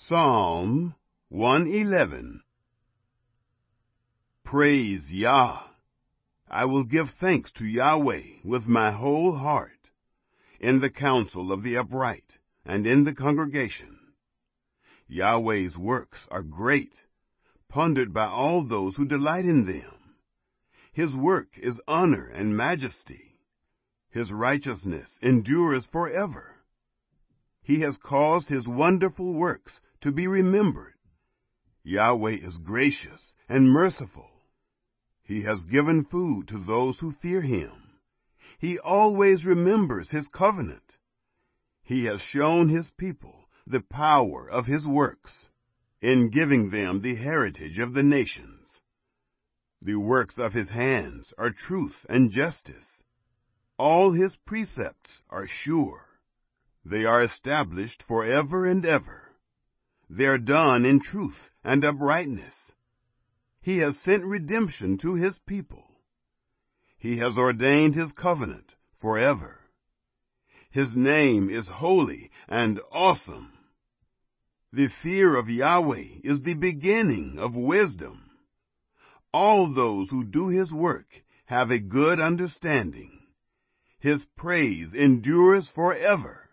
Psalm 111. Praise Yah. I will give thanks to Yahweh with my whole heart, in the council of the upright, and in the congregation. Yahweh's works are great, pondered by all those who delight in them. His work is honor and majesty. His righteousness endures forever. He has caused his wonderful works to be remembered. Yahweh is gracious and merciful. He has given food to those who fear him. He always remembers his covenant. He has shown his people the power of his works, in giving them the heritage of the nations. The works of his hands are truth and justice. All his precepts are sure. They are established forever and ever. They are done in truth and uprightness. He has sent redemption to his people. He has ordained his covenant forever. His name is holy and awesome. The fear of Yahweh is the beginning of wisdom. All those who do his work have a good understanding. His praise endures forever.